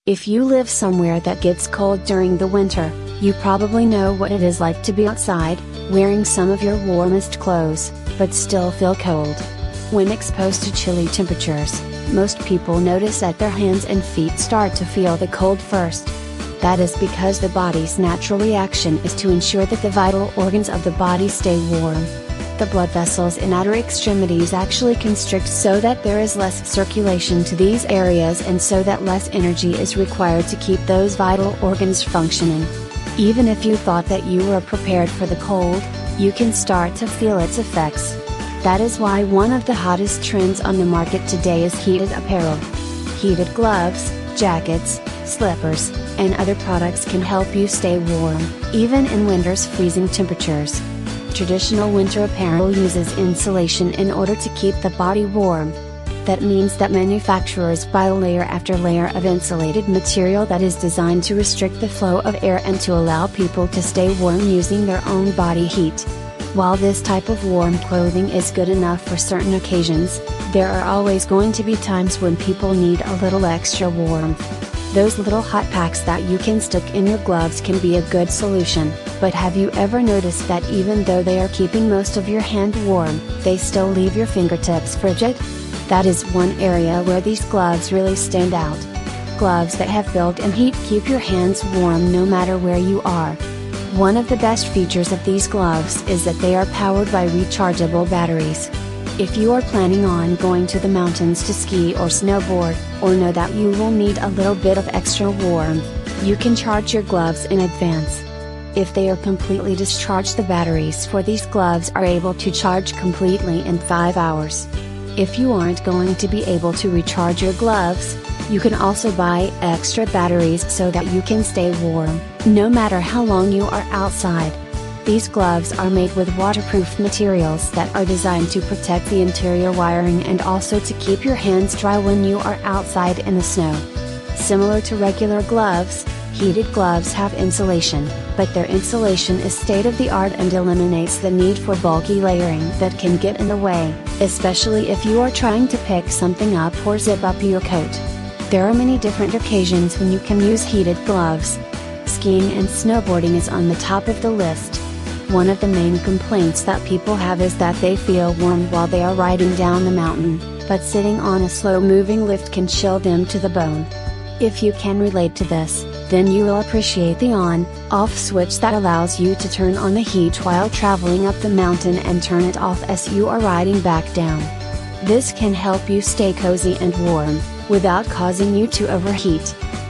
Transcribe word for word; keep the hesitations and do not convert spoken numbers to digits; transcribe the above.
If you live somewhere that gets cold during the winter, you probably know what it is like to be outside, wearing some of your warmest clothes, but still feel cold. When exposed to chilly temperatures, most people notice that their hands and feet start to feel the cold first. That is because the body's natural reaction is to ensure that the vital organs of the body stay warm. The blood vessels in outer extremities actually constrict so that there is less circulation to these areas and so that less energy is required to keep those vital organs functioning. Even if you thought that you were prepared for the cold, you can start to feel its effects. That is why one of the hottest trends on the market today is heated apparel. Heated gloves, jackets, slippers, and other products can help you stay warm, even in winter's freezing temperatures. Traditional winter apparel uses insulation in order to keep the body warm. That means that manufacturers buy layer after layer of insulated material that is designed to restrict the flow of air and to allow people to stay warm using their own body heat. While this type of warm clothing is good enough for certain occasions, there are always going to be times when people need a little extra warmth. Those little hot packs that you can stick in your gloves can be a good solution, but have you ever noticed that even though they are keeping most of your hand warm, they still leave your fingertips frigid? That is one area where these gloves really stand out. Gloves that have built-in heat keep your hands warm no matter where you are. One of the best features of these gloves is that they are powered by rechargeable batteries. If you are planning on going to the mountains to ski or snowboard, or know that you will need a little bit of extra warmth, you can charge your gloves in advance. If they are completely discharged, the batteries for these gloves are able to charge completely in five hours. If you aren't going to be able to recharge your gloves, you can also buy extra batteries so that you can stay warm, no matter how long you are outside. These gloves are made with waterproof materials that are designed to protect the interior wiring and also to keep your hands dry when you are outside in the snow. Similar to regular gloves, heated gloves have insulation, but their insulation is state-of-the-art and eliminates the need for bulky layering that can get in the way, especially if you are trying to pick something up or zip up your coat. There are many different occasions when you can use heated gloves. Skiing and snowboarding is on the top of the list. One of the main complaints that people have is that they feel warm while they are riding down the mountain, but sitting on a slow-moving lift can chill them to the bone. If you can relate to this, then you will appreciate the on-off switch that allows you to turn on the heat while traveling up the mountain and turn it off as you are riding back down. This can help you stay cozy and warm, without causing you to overheat.